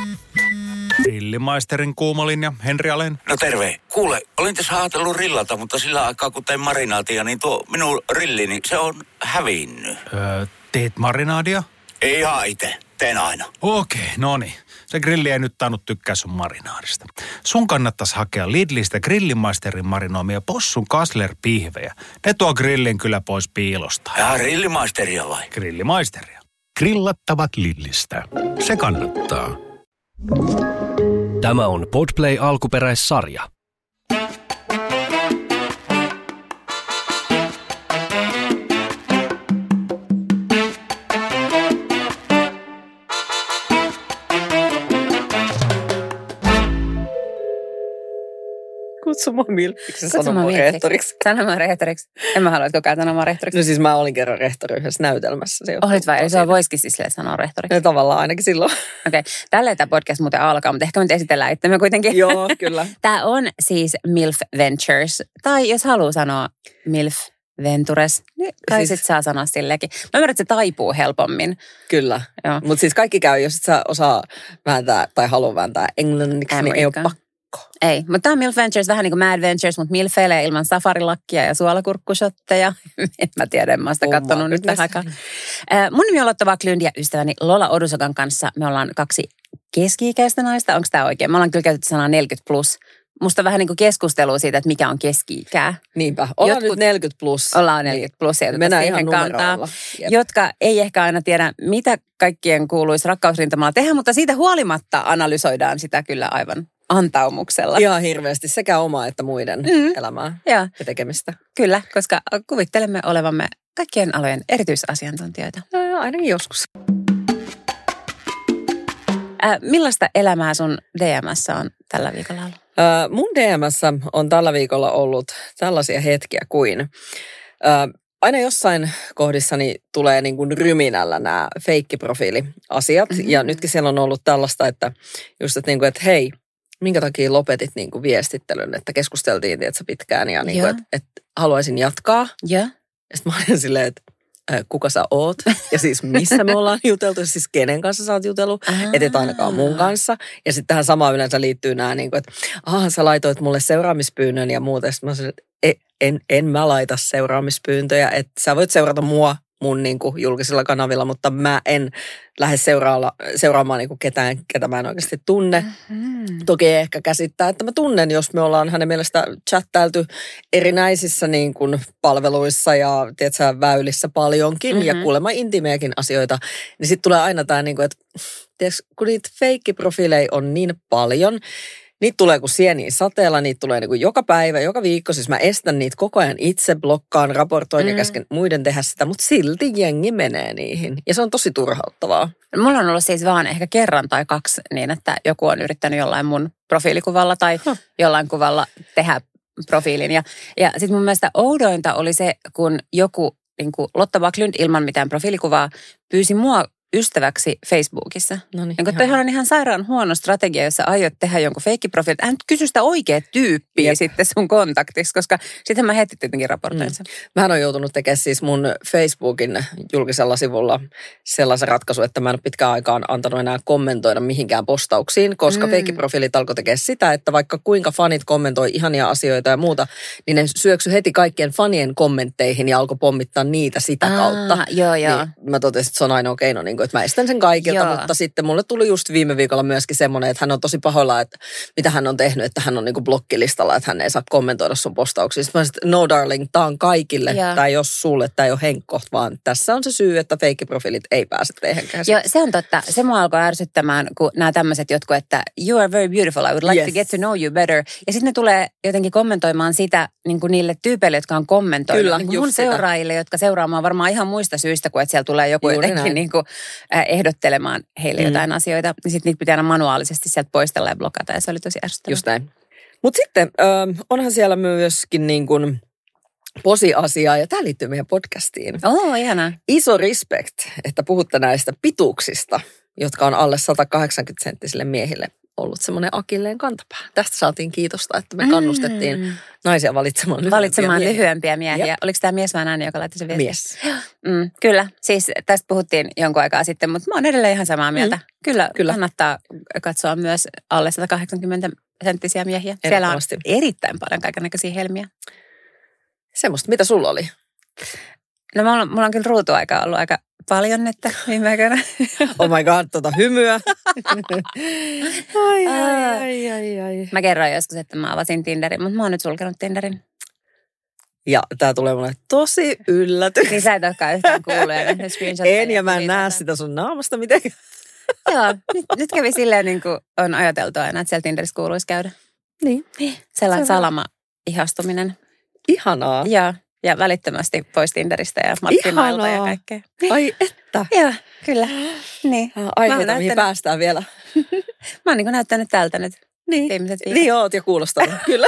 Grillimaisterin kuumolinja, Henri Alen. No terve. Kuule, olin tässä ajatellut rillata, mutta sillä aikaa kun tein marinaatia, niin tuo minun rillini, se on hävinnyt. Teet marinaadia? Ei ihan itse, teen aina. Okei, no niin. Se grilli ei nyt tainnut tykkää sun marinaadista. Sun kannattaisi hakea Lidlistä Grillimaisterin marinoimia possun Kassler-pihvejä. Ne tuo grillin kyllä pois piilosta. Ja grillimaisteria vai? Grillimaisteria. Grillattavat Lidlistä. Se kannattaa. Tämä on Podplay alkuperäissarja. Kutsu mua milfiksi sanomaan rehtoriksi. Sanomaan rehtoriksi. En mä halua, että koko ajan sanomaan rehtoriksi. No siis mä olin kerran rehtori yhdessä näytelmässä. Olit vai? Eli se voisikin siis sanoa rehtoriksi. No tavallaan ainakin silloin. Okei. Tälleen tämä podcast muuten alkaa, mutta ehkä me nyt esitellään itsemme kuitenkin. Joo, kyllä. Tämä on siis MILF Ventures. Tai jos haluaa sanoa MILF Ventures, niin kai siis sit saa sanoa sillekin. Mä ymmärrän, että se taipuu helpommin. Kyllä. Mutta siis kaikki käy, jos et sä osaa vääntää tai halua vääntää englanniksi, niin ei ole pakko. Ei, mutta tämä on MILF Ventures, vähän niin kuin Mad Ventures, mutta milfeilee ilman safarilakkia ja suolakurkkushotteja. En mä tiedä, en mä sitä katsonut nyt tähän aikaan. Mun nimi on Lotta Backlund ja ystäväni Lola Odusokan kanssa me ollaan 2 keski-ikäistä naista. Onko tämä oikein? Me ollaan kyllä käytetty sanaa 40+. Musta vähän niin kuin keskustelua siitä, että mikä on keski-ikää. Niinpä. Ollaan nyt 40+. Ollaan 40+ ja mennään ihan numeroilla. Jotka ei ehkä aina tiedä, mitä kaikkien kuuluisi rakkausrintamalla tehdä, mutta siitä huolimatta analysoidaan sitä kyllä aivan antaumuksella. Ihan hirveästi sekä omaa että muiden elämää ja tekemistä. Kyllä, koska kuvittelemme olevamme kaikkien alojen erityisasiantuntijoita. Ainakin joskus. Millaista elämää sun DM:ssä on tällä viikolla ollut? Mun DM:ssä on tällä viikolla ollut tällaisia hetkiä kuin aina jossain kohdissani tulee niin kuin ryminällä nämä feikkiprofiiliasiat. Ja nytkin siellä on ollut tällaista, että just, että, niin kuin, että hei, minkä takia lopetit niin kuin viestittelyn, että keskusteltiin tietysti pitkään ja niin kuin, että haluaisin jatkaa. Ja sitten mä olin silleen, että kuka sä oot ja siis missä me ollaan juteltu ja siis kenen kanssa sä oot jutellut, et ainakaan mun kanssa. Ja sitten tähän samaan yleensä liittyy nämä, niin kuin, että sä laitoit mulle seuraamispyynnön ja muuta. Sitten mä sanoin, että en mä laita seuraamispyyntöjä, että sä voit seurata mua mun niin kuin julkisilla kanavilla, mutta mä en lähde seuraamaan niin kuin ketään, ketä mä en oikeasti tunne. Toki ei ehkä käsittää, että mä tunnen, jos me ollaan hänen mielestä chattailtu erinäisissä niin kuin palveluissa ja tiedätkö, väylissä paljonkin ja kuulemma intimeäkin asioita, niin sitten tulee aina tämä, niin kuin, että tiedätkö, kun niitä feikkiprofiileja on niin paljon, niitä tulee kuin sieniä sateella, niitä tulee niin kuin joka päivä, joka viikko. Siis mä estän niitä koko ajan itse, blokkaan, raportoin ja käsken muiden tehdä sitä, mutta silti jengi menee niihin. Ja se on tosi turhauttavaa. Mulla on ollut siis vaan ehkä kerran tai 2 niin, että joku on yrittänyt jollain mun profiilikuvalla tai jollain kuvalla tehdä profiilin. Ja sitten mun mielestä oudointa oli se, kun joku niin kuin Lotta Backlund ilman mitään profiilikuvaa pyysi mua ystäväksi Facebookissa. Noniin, ja toihan on ihan sairaan huono strategia, jos sä aiot tehdä jonkun feikkiprofiilin. Hän kysy sitä oikea tyyppiä sitten sun kontaktiksi, koska sitten mä heti tietenkin raportoin sen. Mähän on joutunut tekemään siis mun Facebookin julkisella sivulla sellaisen ratkaisun, että mä en ole pitkään aikaan antanut enää kommentoida mihinkään postauksiin, koska feikkiprofiilit alkoi tekemään sitä, että vaikka kuinka fanit kommentoi ihania asioita ja muuta, niin ne syöksy heti kaikkien fanien kommentteihin ja alkoi pommittaa niitä sitä kautta. Joo. Niin mä totesin, että se on ainoa keino, niin että mä estän sen kaikilta, mutta sitten mulle tuli just viime viikolla myöskin semmoinen, että hän on tosi pahoilla, että mitä hän on tehnyt, että hän on niin kuin blokkilistalla, että hän ei saa kommentoida sun postauksia. Sitten mä sanoin, että no darling, tää on kaikille, tää ei ole sulle, tää ei ole Henkko, vaan tässä on se syy, että feikkiprofiilit ei pääse teihin käsiin. Joo, se on totta. Se mua alkoi ärsyttämään, kun nämä tämmöiset jotkut, että you are very beautiful, I would like to get to know you better. Ja sitten ne tulee jotenkin kommentoimaan sitä niin kuin niille tyypeille, jotka on kommentoinut. Kyllä, niin kuin mun seuraajille, jotka seuraamaan varmaan ihan muista syistä, kuin että siellä tulee joku jotenkin niin kuin ehdottelemaan heille jotain asioita, niin sitten niitä pitää aina manuaalisesti sieltä poistella ja blokata, ja se oli tosi ärsyttävää. Just näin. Mutta sitten onhan siellä myöskin niin kuin posi-asiaa, ja tämä liittyy meidän podcastiin. Ihanaa. Iso respect, että puhutte näistä pituuksista, jotka on alle 180-senttisille miehille ollut semmoinen akilleen kantapää. Tästä saatiin kiitosta, että me kannustettiin naisia valitsemaan lyhyempiä miehiä. Jep. Oliko tämä mies vai nainen, joka laittoi sen viestin? Mies. Kyllä, siis tästä puhuttiin jonkun aikaa sitten, mutta mä oon edelleen ihan samaa mieltä. Kyllä kannattaa katsoa myös alle 180 senttisiä miehiä. Siellä on erittäin paljon kaikennäköisiä helmiä. Semmoista, mitä sulla oli? No mulla on kyllä ruutuaikaa ollut aika paljon, että viime aikoina. Oh my god, hymyä. ai. Mä kerroin joskus, että mä avasin Tinderin, mutta mä oon nyt sulkenut Tinderin. Ja tää tulee mulle tosi yllätys. Niin sä et olekaan yhtään kuullut ja nähnyt screenshotteja. En, ja mä en näe sitä sun naamasta mitenkään. Joo, nyt kävi silleen niin kuin on ajateltu aina, että siellä Tinderissä kuuluisi käydä. Niin. Sellainen salama-ihastuminen. Ihanaa. Ja välittömästi pois Tinderistä ja markkinoilta ja kaikkea. Ai että. Joo, kyllä. Niin. Aiheita, mihin päästään vielä. Mä oon niin kuin näyttänyt tältä nyt viimeiset viikot. Niin oot ja kuulostanut, kyllä.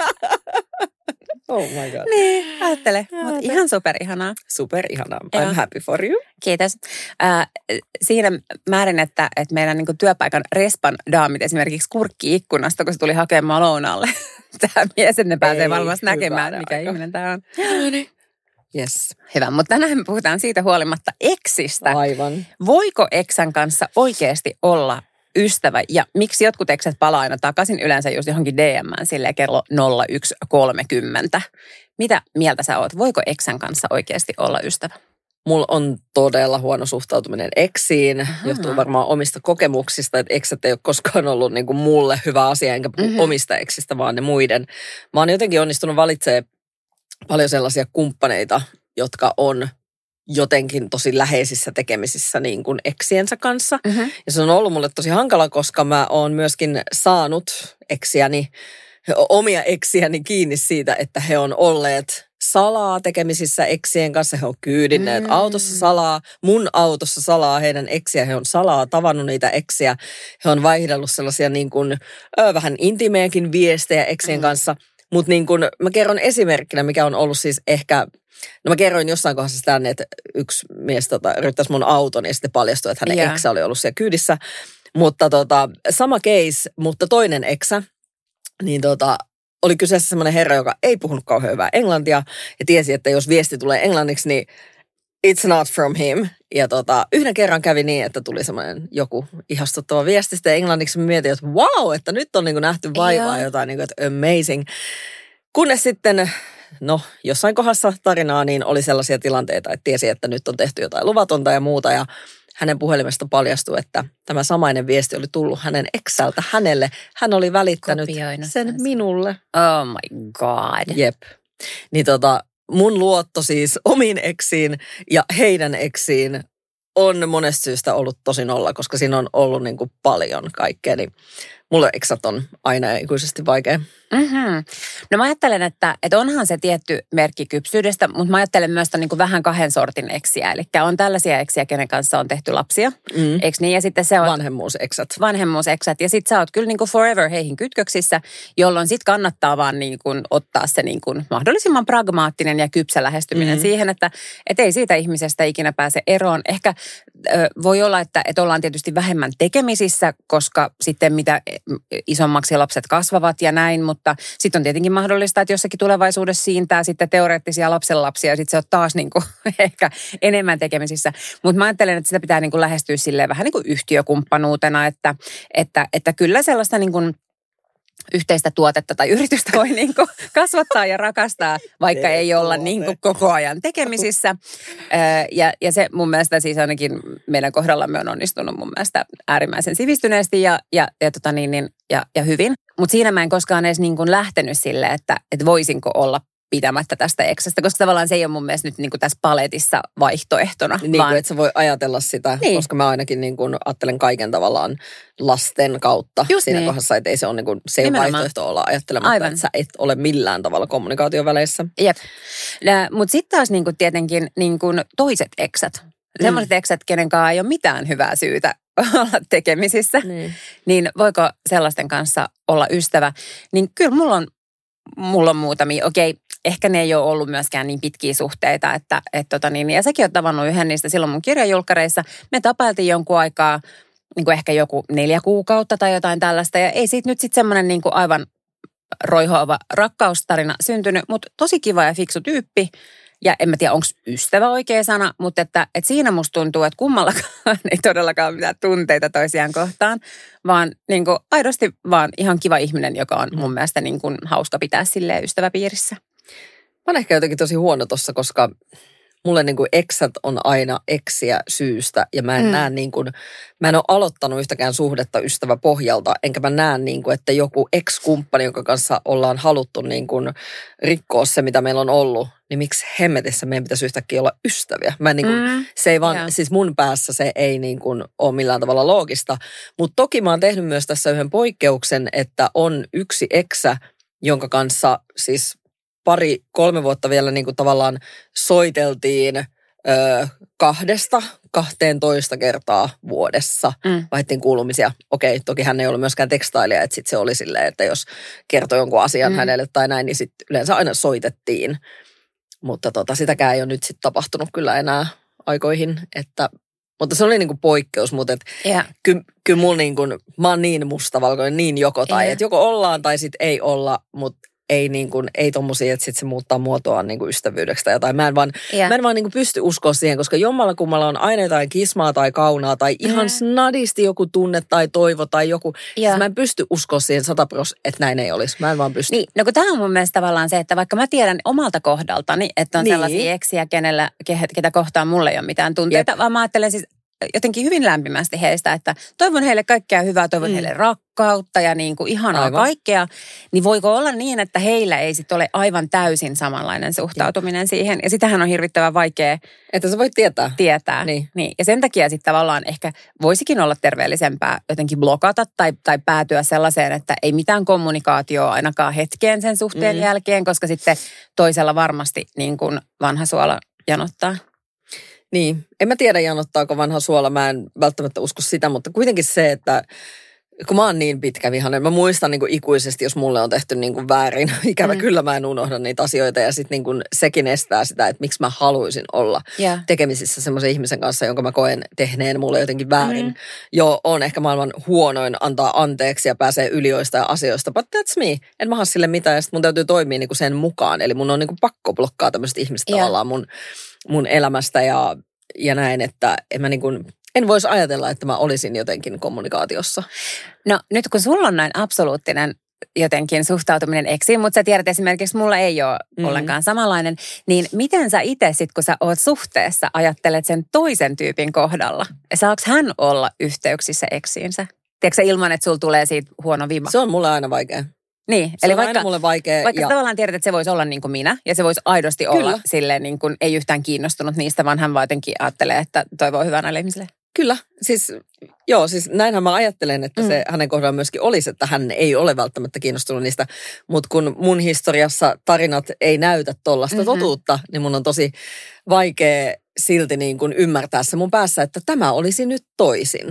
Oh my god. Niin, ajattele. Mutta ihan superihanaa. Superihanaa. I'm happy for you. Kiitos. Siinä määrin, että meidän niin kuin työpaikan respan daamit esimerkiksi kurkkii ikkunasta, kun se tuli hakemaan lounaalle. Tämä mies, että ne pääsee varmasti näkemään, mikä ihminen tämä on. Yes. Hyvä, mutta tänään me puhutaan siitä huolimatta eksistä. Aivan. Voiko eksän kanssa oikeasti olla ystävä ja miksi jotkut eksät palaa aina takaisin yleensä just johonkin DM:ään silleen kello 01.30. Mitä mieltä sä oot? Voiko eksän kanssa oikeasti olla ystävä? Mulla on todella huono suhtautuminen eksiin. Johtuu varmaan omista kokemuksista, että eksät ei ole koskaan ollut niin kuin mulle hyvä asia, enkä puhu omista eksistä, vaan ne muiden. Mä oon jotenkin onnistunut valitsemaan paljon sellaisia kumppaneita, jotka on jotenkin tosi läheisissä tekemisissä niin kuin eksiensä kanssa. Ja se on ollut mulle tosi hankala, koska mä oon myöskin saanut omia eksiäni kiinni siitä, että he on olleet salaa tekemisissä eksien kanssa. He on kyydinneet autossa salaa, mun autossa salaa heidän eksiä. He on salaa tavannut niitä eksiä. He on vaihdellut sellaisia niin kuin, vähän intimeäkin viestejä eksien kanssa. Mutta niin kuin mä kerron esimerkkinä, mikä on ollut siis ehkä, no mä kerroin jossain kohdassa tänne, että yksi mies ryttäisi mun auton ja sitten paljastui, että hänen eksä oli ollut siellä kyydissä. Mutta sama case, mutta toinen eksä, niin oli kyseessä semmoinen herra, joka ei puhunut kauhean hyvää englantia ja tiesi, että jos viesti tulee englanniksi, niin it's not from him. Ja yhden kerran kävi niin, että tuli semmoinen joku ihastuttava viesti sitten englanniksi. Mä mietin, että wow, että nyt on niin kuin nähty vaivaa jotain, niin kuin, että amazing. Kunnes sitten, jossain kohdassa tarinaa, niin oli sellaisia tilanteita, että tiesi, että nyt on tehty jotain luvatonta ja muuta. Ja hänen puhelimesta paljastui, että tämä samainen viesti oli tullut hänen eksältä hänelle. Hän oli välittänyt sen minulle. Oh my god. Jep. Niin mun luotto siis omiin eksiin ja heidän eksiin on monesta syystä ollut tosi nolla, koska siinä on ollut niin kuin paljon kaikkea. Niin mulle eksat on aina ikuisesti vaikea. No mä ajattelen, että onhan se tietty merkki kypsyydestä, mutta mä ajattelen myös niin kuin vähän kahden sortin eksiä. Eli on tällaisia eksiä, kenen kanssa on tehty lapsia, eikö niin? Ja sitten se on vanhemmuuseksät. Ja sitten sä oot kyllä niin kuin forever heihin kytköksissä, jolloin sitten kannattaa vaan niin kuin ottaa se niin kuin mahdollisimman pragmaattinen ja kypsä lähestyminen siihen, että ei siitä ihmisestä ikinä pääse eroon. Ehkä voi olla, että ollaan tietysti vähemmän tekemisissä, koska sitten mitä isommaksi lapset kasvavat ja näin, mutta sitten on tietenkin mahdollista, että jossakin tulevaisuudessa siintää sitten teoreettisia lapsenlapsia ja sitten se on taas niin kuin ehkä enemmän tekemisissä. Mutta mä ajattelen, että sitä pitää niin kuin lähestyä silleen vähän niin kuin yhtiökumppanuutena, että kyllä sellaista niin kuin yhteistä tuotetta tai yritystä voi niin kuin kasvattaa ja rakastaa, vaikka ei olla niin kuin koko ajan tekemisissä. Ja se mun mielestä siis ainakin meidän kohdallamme on onnistunut mun mielestä äärimmäisen sivistyneesti ja hyvin. Mutta siinä mä en koskaan edes niin kuin lähtenyt silleen, että voisinko olla pitämättä tästä eksästä, koska tavallaan se ei ole mun mielestä nyt niin kuin tässä paletissa vaihtoehtona. Niin kuin, että sä voi ajatella sitä, koska mä ainakin niin kuin ajattelen kaiken tavallaan lasten kautta just siinä kohdassa, että ei se ole, niin kuin, se ei ole vaihtoehto olla ajattelematta, että sä et ole millään tavalla kommunikaatioväleissä. Jep. Mutta sitten taas niin kuin tietenkin niin kuin toiset eksät, sellaiset eksät, kenen kanssa ei ole mitään hyvää syytä olla tekemisissä, niin voiko sellaisten kanssa olla ystävä? Niin kyllä mulla on muutamia. Okei, ehkä ne ei ole ollut myöskään niin pitkiä suhteita, ja säkin oot tavannut yhden niistä silloin mun kirjajulkkareissa. Me tapailtiin jonkun aikaa niin kuin ehkä joku 4 kuukautta tai jotain tällaista. Ja ei siitä nyt sitten semmoinen niin kuin aivan roihoava rakkaustarina syntynyt, mutta tosi kiva ja fiksu tyyppi. Ja en mä tiedä, onko ystävä oikea sana, mutta että siinä musta tuntuu, että kummallakaan ei todellakaan mitään tunteita toisiaan kohtaan, vaan niin kuin aidosti vaan ihan kiva ihminen, joka on mun mielestä niin kuin hauska pitää silleen ystäväpiirissä. Mä oon ehkä jotenkin tosi huono tossa, koska mulle niin kuin eksät on aina eksiä syystä ja mä en näe niin kuin, mä en ole aloittanut yhtäkään suhdetta ystäväpohjalta, enkä mä näe niin kuin, että joku ex-kumppani, jonka kanssa ollaan haluttu niin kuin rikkoa se, mitä meillä on ollut, niin miksi hemmetissä meidän pitäisi yhtäkkiä olla ystäviä? Mä niin kuin, se ei vaan, siis mun päässä se ei niin kuin ole millään tavalla loogista, mutta toki mä oon tehnyt myös tässä yhden poikkeuksen, että on yksi eksä, jonka kanssa siis 2-3 vuotta vielä niin kuin tavallaan soiteltiin 2-12 kertaa vuodessa. Vaihdettiin kuulumisia. Okei, toki hän ei ollut myöskään tekstailija, että sitten se oli silleen, että jos kertoi jonkun asian hänelle tai näin, niin sitten yleensä aina soitettiin. Mutta sitäkään ei ole nyt sitten tapahtunut kyllä enää aikoihin, mutta se oli niinku poikkeus, mutta kyllä mulla niinku, mä oon niin mustavalkoinen, niin joko tai, että joko ollaan tai sitten ei olla, mutta ei tommosia, että sitten se muuttaa muotoaan niinku ystävyydeksi tai jotain. Mä en vaan niinku pysty uskoa siihen, koska jommalla kummalla on aina jotain kismaa tai kaunaa tai ihan snadisti joku tunne tai toivo tai joku. Siis mä en pysty uskoa siihen 100%, että näin ei olisi. Mä en vaan pysty. Niin, no kun tämä on mun mielestä tavallaan se, että vaikka mä tiedän omalta kohdaltani, että on sellaisia eksiä, ketä kohtaan mulle ei ole mitään tunteita, vaan mä ajattelen siis jotenkin hyvin lämpimästi heistä, että toivon heille kaikkea hyvää, toivon heille rakkautta ja niin kuin ihanaa kaikkea. Niin voiko olla niin, että heillä ei sitten ole aivan täysin samanlainen suhtautuminen siihen? Ja sitähän on hirvittävän vaikea. Että sä voit tietää. Niin. Ja sen takia sitten tavallaan ehkä voisikin olla terveellisempää jotenkin blokata tai päätyä sellaiseen, että ei mitään kommunikaatioa ainakaan hetkeen sen suhteen jälkeen, koska sitten toisella varmasti niin kuin vanha suola janottaa. Niin, en mä tiedä janottaako vanha suola, mä en välttämättä usko sitä, mutta kuitenkin se, että kun mä oon niin pitkävihainen, mä muistan niin kuin ikuisesti, jos mulle on tehty niin kuin väärin, ikävä kyllä mä en unohda niitä asioita ja sitten niin kuin sekin estää sitä, että miksi mä haluaisin olla tekemisissä semmoisen ihmisen kanssa, jonka mä koen tehneen mulle jotenkin väärin. Joo, on ehkä maailman huonoin antaa anteeksi ja pääsee ylioista ja asioista, but that's me. En mä haa sille mitään ja sitten mun täytyy toimia niin kuin sen mukaan, eli mun on niin kuin pakko blokkaa tämmöiset ihmiset tavallaan mun elämästä ja näin, että en voisi ajatella, että mä olisin jotenkin kommunikaatiossa. No nyt kun sulla on näin absoluuttinen jotenkin suhtautuminen eksiin, mutta sä tiedät esimerkiksi, mulla ei ole ollenkaan samanlainen, niin miten sä itse sit, kun sä oot suhteessa, ajattelet sen toisen tyypin kohdalla? Saaks hän olla yhteyksissä eksiinsä? Tiedätkö ilman, että sulla tulee siitä huono viba? Se on mulle aina vaikea. Niin, eli vaikka mulle vaikea. Vaikka tavallaan tiedät, että se voisi olla niin kuin minä, ja se voisi aidosti olla silleen niin kuin ei yhtään kiinnostunut niistä, vaan hän vaan jotenkin ajattelee, että toivoo hyvää näille ihmisille. Kyllä, siis näinhän mä ajattelen, että se hänen kohdallaan myöskin olisi, että hän ei ole välttämättä kiinnostunut niistä, mutta kun mun historiassa tarinat ei näytä tollaista totuutta, niin mun on tosi vaikea silti niin kuin ymmärtää se mun päässä, että tämä olisi nyt toisin.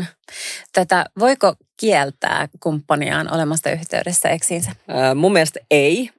Voiko kieltää kumppaniaan olemasta yhteydessä eksiinsä? Mun mielestä ei.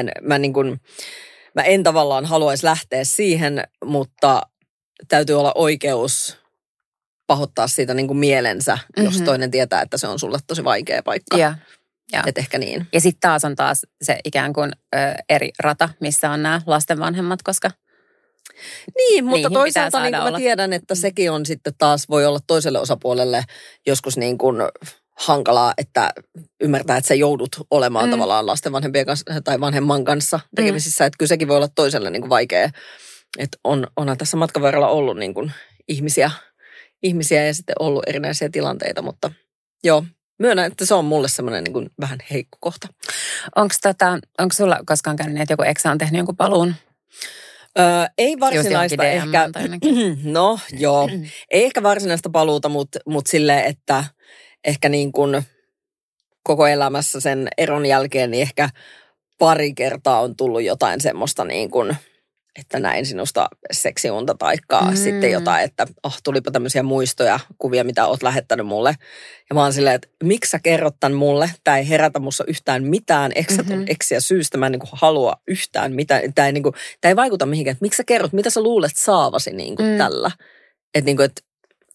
Mä en tavallaan haluaisi lähteä siihen, mutta täytyy olla oikeus pahoittaa siitä niin kuin mielensä, jos toinen tietää, että se on sulle tosi vaikea paikka. Ja. Et ehkä niin. Ja sitten taas on se ikään kuin eri rata, missä on nämä lasten vanhemmat, koska niin, mutta toisaalta niin kuin mä tiedän, että sekin on sitten taas voi olla toiselle osapuolelle joskus niin kuin hankalaa, että ymmärtää, että sä joudut olemaan tavallaan lasten vanhempien kanssa tai vanhemman kanssa tekemisissä. Että kyllä sekin voi olla toiselle niin kuin vaikea. Että onhan tässä matkan varrella ollut niin kuin ihmisiä ja sitten ollut erinäisiä tilanteita, mutta joo. Myönnän, että se on mulle semmoinen niin kuin vähän heikko kohta. Onko sulla koskaan käynyt, että joku eksä on tehnyt jonkun paluun? Ei varsinaista ehkä. No joo, ei ehkä varsinaista paluuta, mutta silleen, että ehkä niin kuin koko elämässä sen eron jälkeen niin ehkä pari kertaa on tullut jotain semmoista niin kuin, että näin sinusta seksiunta taikkaa sitten jotain, että tulipa tämmöisiä muistoja, kuvia, mitä oot lähettänyt mulle. Ja mä oon silleen, että miksi sä kerrot tän mulle? Tää ei herätä musta yhtään mitään. Eksät on eksiä syystä. Mä en niin kuin halua yhtään mitään. Tää ei vaikuta mihinkään. Että miksi sä kerrot? Mitä sä luulet saavasi niin kuin tällä? Että niin kuin,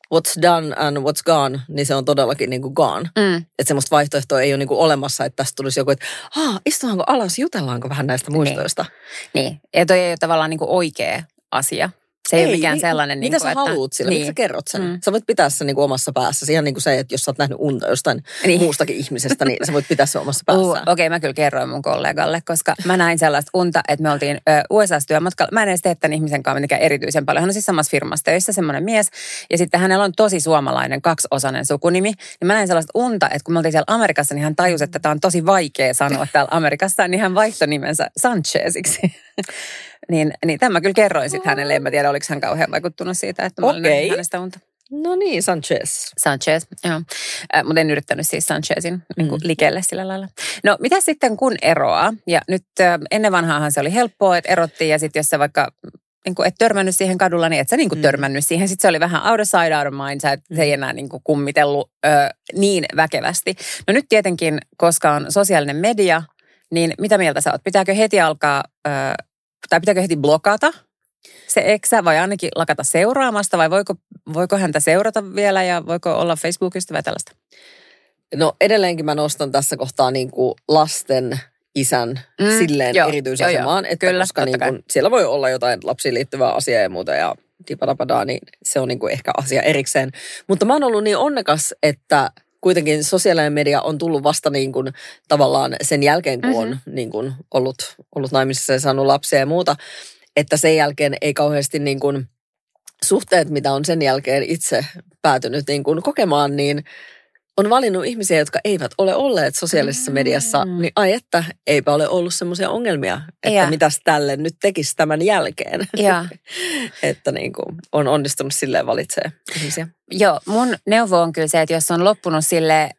what's done and what's gone, niin se on todellakin niin kuin gone. Että semmoista vaihtoehtoa ei ole niin kuin olemassa, että tästä tulisi joku, että istuhaanko alas, jutellaanko vähän näistä muistoista. Niin. Ja toi ei ole tavallaan niin kuin oikea asia. Se ei ole mikään sellainen. Mitä niin sä haluut sillä? Niin. Mitä sä kerrot sen? Sä voit pitää sen niin kuin omassa päässäsi. Ihan niin kuin se, että jos sä oot nähnyt unta jostain muustakin ihmisestä, niin sä voit pitää sen omassa päässään. Okei, mä kyllä kerroin mun kollegalle, koska mä näin sellaista unta, että me oltiin USA-työmatkalla. Mä en edes tee tämän ihmisen kanssa mitenkään erityisen paljon. Hän on siis samassa firmassa töissä, semmoinen mies. Ja sitten hänellä on tosi suomalainen 2-osainen sukunimi. Ja mä näin sellaista unta, että kun me oltiin siellä Amerikassa, niin hän tajusi, että tämä on tosi vaikea sanoa täällä Amerikassa. Niin hän vaihtoi nimensä Sancheziksi. Niin tämän mä kyllä kerroin sitten hänelle. En mä tiedä, oliko hän kauhean vaikuttunut siitä, että mä olin nähnyt hänestä unta. No niin, Sanchez, joo. Mutta en yrittänyt siis Sanchezin niin likelle sillä lailla. No, mitä sitten kun eroaa? Ja nyt ennen vanhaahan se oli helppoa, että erottiin. Ja sitten jos sä vaikka niin et törmännyt siihen kadulla, niin et sä niin törmännyt siihen. Sitten se oli vähän out of sight, out of mind. Sä et se ei enää niin kummitellut niin väkevästi. No nyt tietenkin, koska on sosiaalinen media, niin mitä mieltä sä oot? Pitääkö heti alkaa... Tai pitääkö heti blokata se eksä vai ainakin lakata seuraamasta vai voiko häntä seurata vielä ja voiko olla Facebook-ystävä ja tällaista? No edelleenkin mä nostan tässä kohtaa niin kuin lasten isän silleen erityisasemaan, että kyllä, koska niin kuin, siellä voi olla jotain lapsiin liittyvää asiaa ja muuta ja tipadapadaa, niin se on niin kuin ehkä asia erikseen. Mutta mä oon ollut niin onnekas, että kuitenkin sosiaalinen media on tullut vasta niin kuin tavallaan sen jälkeen, kun on niin kuin ollut naimisissa ja saanut lapsia ja muuta, että sen jälkeen ei kauheasti niin kuin suhteet, mitä on sen jälkeen itse päätynyt niin kuin kokemaan, niin on valinnut ihmisiä, jotka eivät ole olleet sosiaalisessa mediassa, niin ai että eipä ole ollut semmoisia ongelmia, että mitäs tälle nyt tekisi tämän jälkeen. Että niin kuin on onnistunut silleen valitsemaan ihmisiä. Joo, mun neuvo on kyllä se, että jos on loppunut sille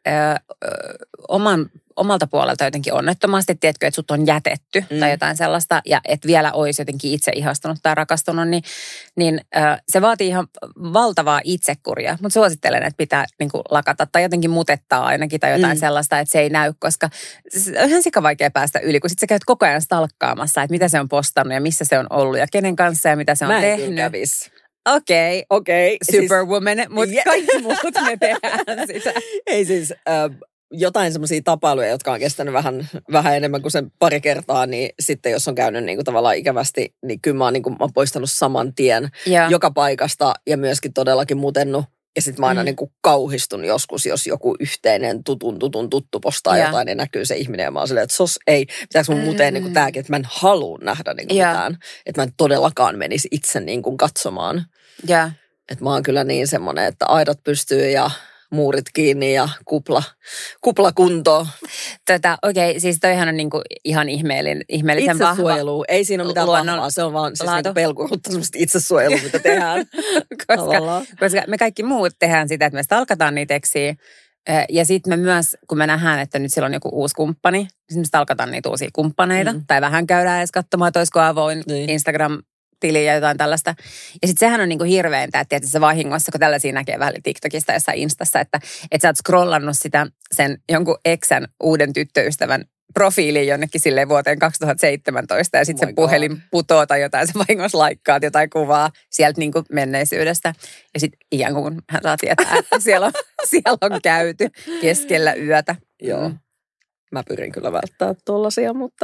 omalta puolelta jotenkin onnettomasti, tiedätkö, että sut on jätetty tai jotain sellaista, ja et vielä olisi jotenkin itse ihastunut tai rakastunut, niin se vaatii ihan valtavaa itsekuria. Mutta suosittelen, että pitää niin kuin lakata tai jotenkin mutettaa ainakin tai jotain sellaista, että se ei näy, koska on ihan sikavaikea päästä yli, kun sit sä käyt koko ajan stalkkaamassa, että mitä se on postannut ja missä se on ollut ja kenen kanssa ja mitä se on tehnyt. Mä en kävis. Okei. Superwoman, mutta kaikki muut me tehdään sitä. Ei siis... jotain semmoisia tapailuja, jotka on kestänyt vähän enemmän kuin sen pari kertaa, niin sitten jos on käynyt niin kuin tavallaan ikävästi, niin kyllä mä oon, niin kuin, mä oon poistanut saman tien joka paikasta ja myöskin todellakin mutennut. Ja sitten mä aina niin kuin kauhistun joskus, jos joku yhteinen tuttu postaa jotain, niin näkyy se ihminen. Ja mä oon silleen, että ei, pitääkö mun muteen niin kuin tääkin, että mä en halua nähdä niin kuin mitään. Että mä en todellakaan menisi itse niin kuin katsomaan. Että mä oon kyllä niin semmoinen, että aidat pystyy ja muurit kiinni ja kupla kuntoon. Okei, siis toihan on niinku ihan ihmeellisen vahva. Itsesuojelu, ei siinä ole mitään vahvaa, se on vaan siis niinku pelkurutta semmoista itsesuojelua, mitä tehdään. koska me kaikki muut tehdään sitä, että me stalkataan niitä eksiä. Ja sitten me myös, kun me nähdään, että nyt sillä on joku uusi kumppani, niin me stalkataan niitä uusia kumppaneita. Tai vähän käydään edes katsomaan, että olisiko avoin Instagram-tili ja jotain tällaista. Ja sitten sehän on niinku hirveintä, että tietysti vahingossa, kun tällaisia näkee vähän TikTokista jossain Instassa, että sä oot scrollannut sitä sen jonkun eksän uuden tyttöystävän profiiliin jonnekin silleen vuoteen 2017 ja sitten se puhelin putoo tai jotain, sä vahingossa laikkaat jotain kuvaa sieltä niinku menneisyydestä. Ja sitten ikään kuin hän saa tietää, että siellä on käyty keskellä yötä. Joo, mä pyrin kyllä välttämään tuollaisia, mutta...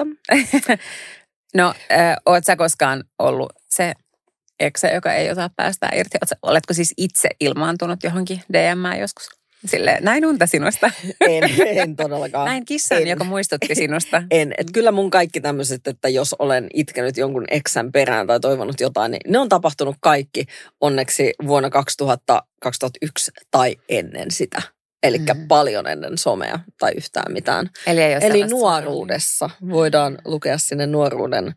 No, oot sä koskaan ollut se eksä, joka ei osaa päästää irti? Oletko siis itse ilmaantunut johonkin DM:ään joskus? Silleen, näin unta sinusta. En todellakaan. Näin kissan, joka muistutti sinusta. Et kyllä mun kaikki tämmöiset, että jos olen itkenyt jonkun eksän perään tai toivonut jotain, niin ne on tapahtunut kaikki onneksi vuonna 2000, 2001 tai ennen sitä. Eli paljon ennen somea tai yhtään mitään. Eli nuoruudessa voidaan lukea sinne nuoruuden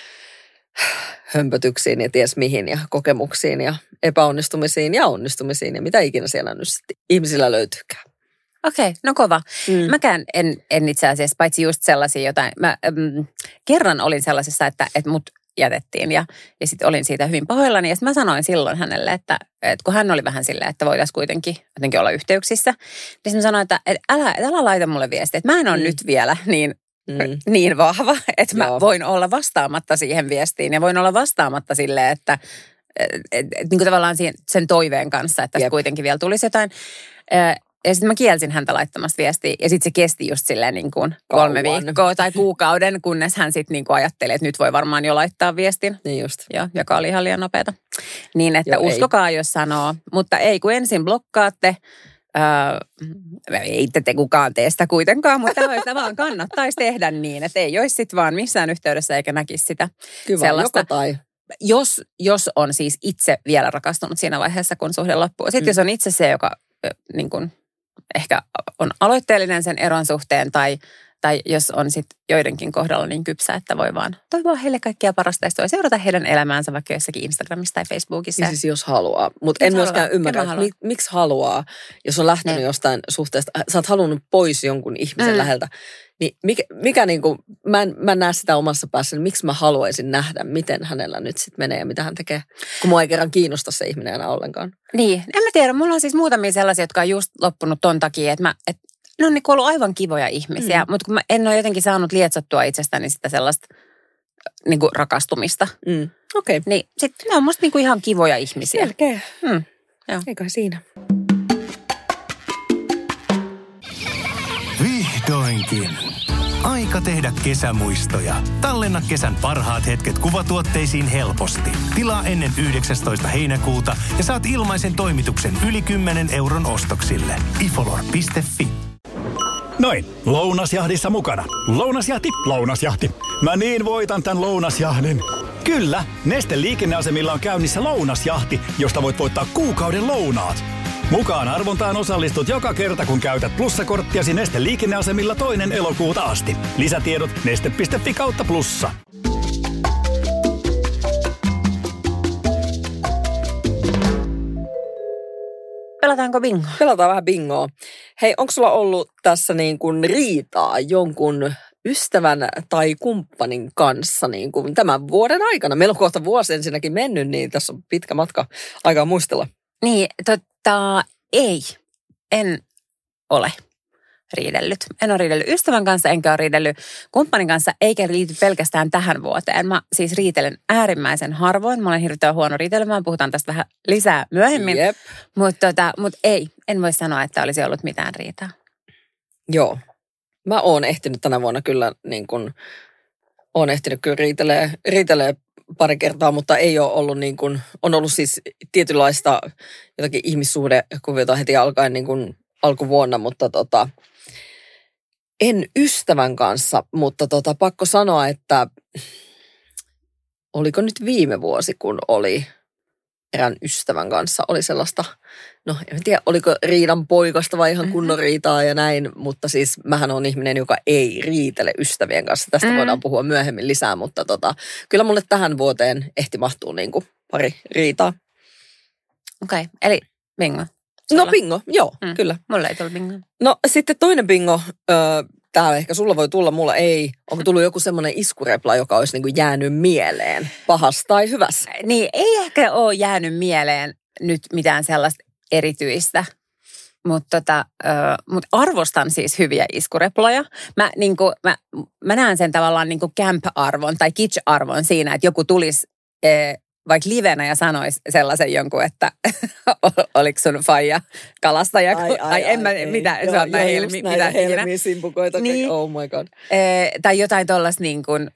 hömpötyksiin ja ties mihin ja kokemuksiin ja epäonnistumisiin ja onnistumisiin ja mitä ikinä siellä nyt ihmisillä löytyykään. Okei, no kova. Mäkään en itse asiassa, paitsi just sellaisia jotain. Mä kerran olin sellaisessa, että mut jätettiin ja sitten olin siitä hyvin pahoillani. Ja sitten mä sanoin silloin hänelle, että kun hän oli vähän silleen, että voitaisiin kuitenkin jotenkin olla yhteyksissä. Niin mä sanoin, että älä laita mulle viestiä, että mä en ole nyt vielä niin vahva, että mä voin olla vastaamatta siihen viestiin. Ja voin olla vastaamatta silleen, että niin kuin tavallaan sen toiveen kanssa, että tästä kuitenkin vielä tulisi jotain. Ja sitten mä kielsin häntä laittamasta viestiä. Ja sitten se kesti just silleen niin kuin 3 viikkoa tai kuukauden, kunnes hän sitten niin kuin ajatteli, että nyt voi varmaan jo laittaa viestin. Niin just. Joo, joka oli ihan liian nopeata. Niin, että uskokaa, jos sanoo. Mutta ei, kun ensin blokkaatte. Ei te kukaan tee sitä kuitenkaan, mutta vaan kannattaisi tehdä niin, että ei olisi sitten vaan missään yhteydessä eikä näkisi sitä Kyllä, sellaista. joko tai. Jos on siis itse vielä rakastunut siinä vaiheessa, kun suhde loppuu. Sitten jos on itse se, joka niin kuin, ehkä on aloitteellinen sen eron suhteen tai jos on sitten joidenkin kohdalla niin kypsä, että voi vaan toivoa heille kaikkia parasta ja seurata heidän elämäänsä vaikka jossakin Instagramissa tai Facebookissa. Siis jos haluaa, mutta en myöskään ymmärrä, miksi haluaa, jos on lähtenyt jostain suhteesta. Sä oot halunnut pois jonkun ihmisen läheltä. Niin mikä niinku, mä en näe sitä omassa päässäni, miksi mä haluaisin nähdä, miten hänellä nyt sitten menee ja mitä hän tekee, kun mua ei kerran kiinnosta se ihminen enää ollenkaan. Niin, en mä tiedä. Mulla on siis muutamia sellaisia, jotka on just loppunut ton takia, että ne on ollut aivan kivoja ihmisiä, mutta kun mä en ole jotenkin saanut lietsottua itsestäni sitä sellaista niinku rakastumista. Okei. Niin sitten ne on musta niinku ihan kivoja ihmisiä. Selkeä. Joo. Eiköhän siinä. Vihdoinkin. Aika tehdä kesämuistoja. Tallenna kesän parhaat hetket kuvatuotteisiin helposti. Tilaa ennen 19. heinäkuuta ja saat ilmaisen toimituksen yli 10 € ostoksille. ifolor.fi. Noin, lounasjahdissa mukana. Lounasjahti, lounasjahti. Mä niin voitan tän lounasjahdin. Kyllä, Neste liikenneasemilla on käynnissä lounasjahti, josta voit voittaa kuukauden lounaat. Mukaan arvontaan osallistut joka kerta, kun käytät plussakorttiasi Neste liikenneasemilla 2. elokuuta asti. Lisätiedot neste.fi/plussa. Pelataanko bingoa? Pelataan vähän bingoa. Hei, onko sulla ollut tässä niin kuin riitaa jonkun ystävän tai kumppanin kanssa niin kuin tämän vuoden aikana? Meillä on kohta vuosi ensinnäkin mennyt, niin tässä on pitkä matka aikaa muistella. Niin, ei. En ole riidellyt. En ole riidellyt ystävän kanssa, enkä ole riidellyt kumppanin kanssa, eikä liity pelkästään tähän vuoteen. Mä siis riitelen äärimmäisen harvoin. Mä olen hirveän huono riitelemään. Puhutaan tästä vähän lisää myöhemmin. Jep. Mutta ei. En voi sanoa, että olisi ollut mitään riitaa. Joo. Mä oon ehtinyt tänä vuonna kyllä niin kuin, oon ehtinyt kyllä riitelee pari kertaa, mutta ei ole ollut niin kuin, on ollut siis tietynlaista jotakin ihmissuhdekuviota heti alkaen niin kuin alkuvuonna, mutta en ystävän kanssa, mutta pakko sanoa, että oliko nyt viime vuosi, kun oli erään ystävän kanssa, oli sellaista, no en tiedä, oliko riidan poikasta vai ihan kunnon riitaa ja näin, mutta siis mähän on ihminen, joka ei riitele ystävien kanssa. Tästä voidaan puhua myöhemmin lisää, mutta kyllä mulle tähän vuoteen ehti mahtuu niin kuin pari riitaa. Okei, eli bingo. No bingo, joo, kyllä. Mulle ei tullut bingo. No sitten toinen bingo, tää ehkä sulla voi tulla, mulla ei. Onko tullut joku semmoinen iskurepla, joka olisi niin kuin jäänyt mieleen, pahassa tai hyvässä? Niin, ei ehkä ole jäänyt mieleen nyt mitään sellaista erityistä. Mutta arvostan siis hyviä iskureploja. Mä näen sen tavallaan niin kuin camp-arvon tai kitsch-arvon siinä, että joku tulisi vaikka livenä ja sanoisi sellaisen jonkun, että oliko sun faija kalastaja? Mitä? Se on näitä helmiä simpukoita. Niin. Oh my god. Tai jotain tollaista niin kuin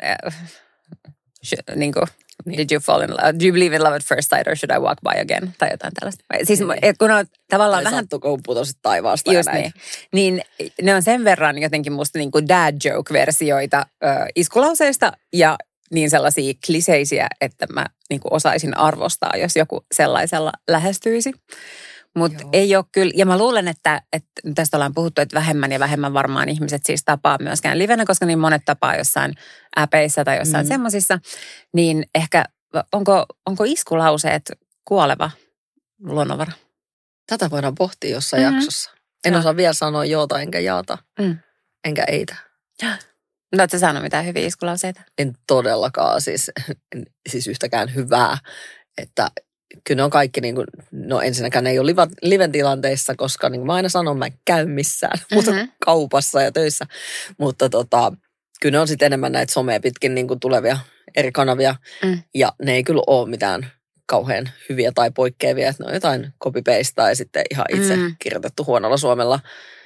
did you fall in love? Do you believe in love at first sight or should I walk by again? Tai jotain tällaista. Siis kun on tavallaan tai vähän... sattuko putosit taivaasta ja näin. Niin ne on sen verran jotenkin musta niin kuin dad joke-versioita iskulauseista ja niin sellaisia kliseisiä, että mä niin kuin osaisin arvostaa, jos joku sellaisella lähestyisi. Mutta ei ole kyllä, ja mä luulen, että tästä ollaan puhuttu, että vähemmän ja vähemmän varmaan ihmiset siis tapaa myöskään livenä, koska niin monet tapaa jossain äpeissä tai jossain semmosissa. Niin ehkä, onko iskulauseet kuoleva luonnonvara? Tätä voidaan pohtia jossain jaksossa. En osaa vielä sanoa joota enkä jaata, enkä eitä. No, ootko sä saanut mitään hyviä iskulauseita? En todellakaan, siis yhtäkään hyvää, että kyllä ne on kaikki, niin kuin, no ensinnäkään ne ei ole liven tilanteissa, koska niin kuin mä aina sanon, mä en käy missään, mutta kaupassa ja töissä. Mutta kyllä ne on sitten enemmän näitä somea pitkin niin kuin tulevia eri kanavia. Ja ne ei kyllä ole mitään kauhean hyviä tai poikkeavia, että ne on jotain copy-paste tai sitten ihan itse kirjoitettu huonolla suomella.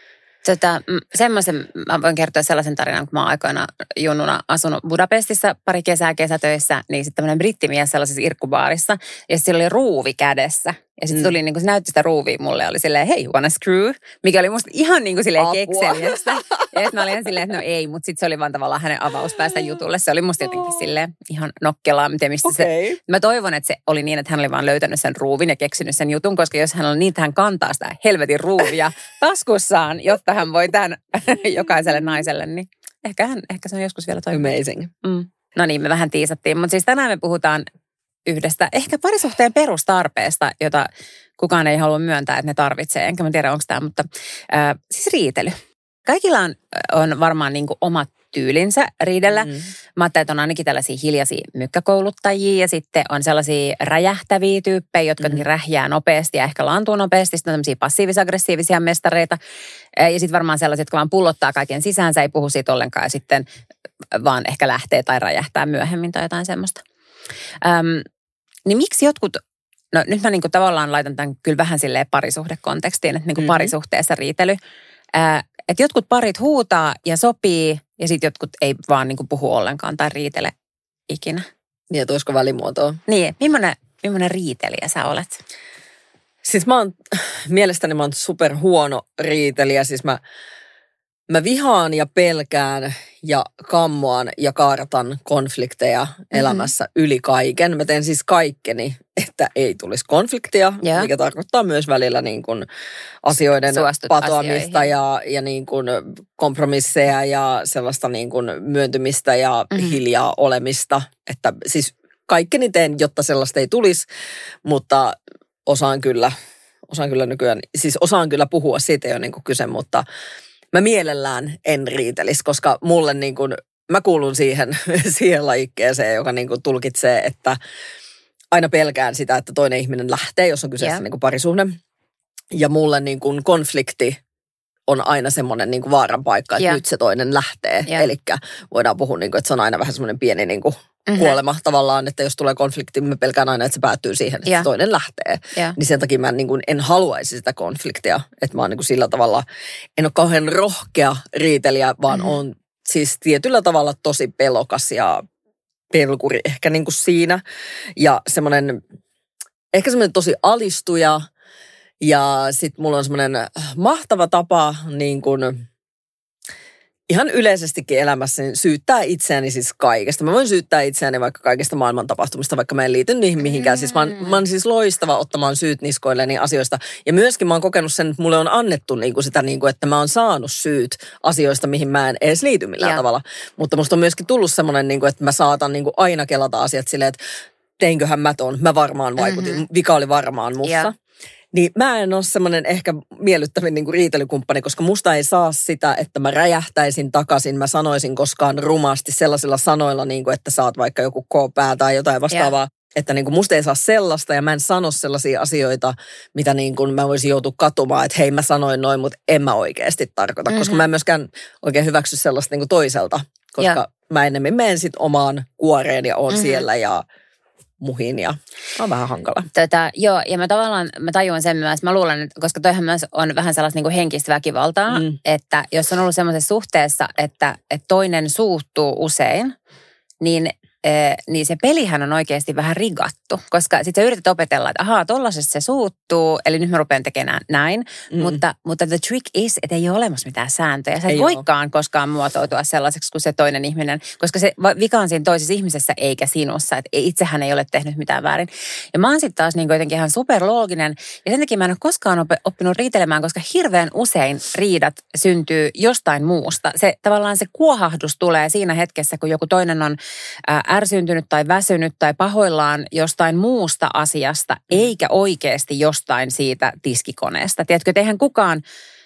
Semmoisen, mä voin kertoa sellaisen tarinan, kun mä oon aikoina junnuna asunut Budapestissa pari kesää kesätöissä, niin sitten tämmöinen brittimies sellaisessa irkkubaarissa, ja sillä oli ruuvi kädessä. Ja sitten tuli, niin kun se näytti sitä ruuvia mulle, ja oli silleen, hei, wanna screw? Mikä oli musta ihan niin kuin silleen kekseliästä. Ja sitten mä olin ihan silleen, että no ei, mutta sitten se oli vaan tavallaan hänen avauspäästä jutulle. Se oli musta jotenkin silleen ihan nokkelaa, miten mistä se. Mä toivon, että se oli niin, että hän oli vaan löytänyt sen ruuvin ja keksinyt sen jutun, koska jos hän on niin, että hän kantaa sitä helvetin ruuvia taskussaan, jotta hän voi tämän jokaiselle naiselle, niin ehkä se on joskus vielä toivon. Amazing. No niin, me vähän tiisattiin, mutta siis tänään me puhutaan yhdestä ehkä parisuhteen perustarpeesta, jota kukaan ei halua myöntää, että ne tarvitsee. Enkä mä tiedä, onko tämä, mutta siis riitely. Kaikilla on varmaan niin kuin omat tyylinsä riidellä. Mä ajattelin, että on ainakin tällaisia hiljaisia mykkäkouluttajia ja sitten on sellaisia räjähtäviä tyyppejä, jotka rähjää nopeasti ja ehkä laantuu nopeasti. Sitten on tämmöisiä passiivis-aggressiivisia mestareita ja sitten varmaan sellaisia, jotka vaan pullottaa kaiken sisäänsä, ei puhu siitä ollenkaan ja sitten vaan ehkä lähtee tai räjähtää myöhemmin tai jotain semmoista. Niin miksi jotkut, no nyt mä niinku tavallaan laitan tämän kyllä vähän silleen parisuhdekontekstiin, että niinku parisuhteessa riitely. Että jotkut parit huutaa ja sopii ja sitten jotkut ei vaan niinku puhu ollenkaan tai riitele ikinä. Niin, että olisiko välimuotoa? Niin, millainen riitelijä sä olet? Siis mielestäni mä oon super huono riitelijä. Siis mä vihaan ja pelkään ja kammoan ja kaaratan konflikteja elämässä yli kaiken. Mä teen siis kaikkeni, että ei tulisi konfliktia, mikä tarkoittaa myös välillä niin kuin asioiden patoamista ja niin kuin kompromisseja ja sellaista niin kuin myöntymistä ja hiljaa olemista. Että siis kaikkeni teen, jotta sellaista ei tulisi, mutta osaan kyllä nykyään, siis osaan kyllä puhua, siitä ei ole niin kuin kyse, mutta mä mielellään en riitelisi, koska mulle niin kuin, mä kuulun siihen lajikkeeseen, joka niin kuin tulkitsee, että aina pelkään sitä, että toinen ihminen lähtee, jos on kyseessä niin kuin parisuhde. Ja mulle niin kuin konflikti on aina semmoinen niin kuin vaaran paikka, että nyt se toinen lähtee. Eli voidaan puhua, niin kuin, että se on aina vähän semmoinen pieni niin kuin kuolema tavallaan, että jos tulee konflikti, mä pelkään aina, että se päättyy siihen, että toinen lähtee. Niin sen takia mä niin kuin en haluaisi sitä konfliktia, että mä oon niin kuin sillä tavalla, en ole kauhean rohkea riitelijä, vaan on siis tietyllä tavalla tosi pelokas ja pelkuri ehkä niin kuin siinä. Ja semmoinen, ehkä semmoinen tosi alistuja ja sit mulla on semmoinen mahtava tapa niin kuin ihan yleisestikin elämässä syyttää itseäni siis kaikesta. Mä voin syyttää itseäni vaikka kaikista maailman tapahtumista, vaikka mä en liity niihin mihinkään. Siis mä oon siis loistava ottamaan syyt niskoilleni asioista. Ja myöskin mä oon kokenut sen, että mulle on annettu niinku sitä, niinku, että mä oon saanut syyt asioista, mihin mä en edes liity millään tavalla. Mutta musta on myöskin tullut semmoinen, niinku, että mä saatan niinku aina kelata asiat silleen, että teinköhän mä ton. Mä varmaan vaikutin. Vika oli varmaan musta. Niin mä en ole semmoinen ehkä miellyttävin niin kuin riitelykumppani, koska musta ei saa sitä, että mä räjähtäisin takaisin. Mä sanoisin koskaan rumasti sellaisilla sanoilla, niin kuin, että sä oot vaikka joku K-pää tai jotain vastaavaa. Että niin kuin musta ei saa sellaista ja mä en sano sellaisia asioita, mitä niin kuin mä voisin joutua katumaan, että hei mä sanoin noin, mutta en mä oikeasti tarkoita. Koska mä en myöskään oikein hyväksy sellaista niin kuin toiselta, koska mä enemmän menen sit omaan kuoreen ja oon siellä ja muhin ja on vähän hankala. Joo, ja mä tajuan sen myös, mä luulen, että koska toihan myös on vähän sellaista niin kuin henkistä väkivaltaa, että jos on ollut semmoisessa suhteessa, että toinen suuttuu usein, niin se pelihän on oikeasti vähän rigattu, koska sitten sä yrität opetella, että ahaa, tollaisesta se suuttuu, eli nyt mä rupean tekemään näin, mutta the trick is, että ei ole olemassa mitään sääntöjä. Sä et voikaan koskaan muotoutua sellaiseksi kuin se toinen ihminen, koska se vika on siinä toisessa ihmisessä eikä sinussa, että itsehän ei ole tehnyt mitään väärin. Ja mä oon sitten taas niin jotenkin ihan superlooginen, ja sen takia mä en ole koskaan oppinut riitelemään, koska hirveän usein riidat syntyy jostain muusta. Se tavallaan se kuohahdus tulee siinä hetkessä, kun joku toinen on ärsyntynyt tai väsynyt tai pahoillaan jostain muusta asiasta, eikä oikeasti jostain siitä tiskikoneesta. Tiedätkö, että eihän kukaan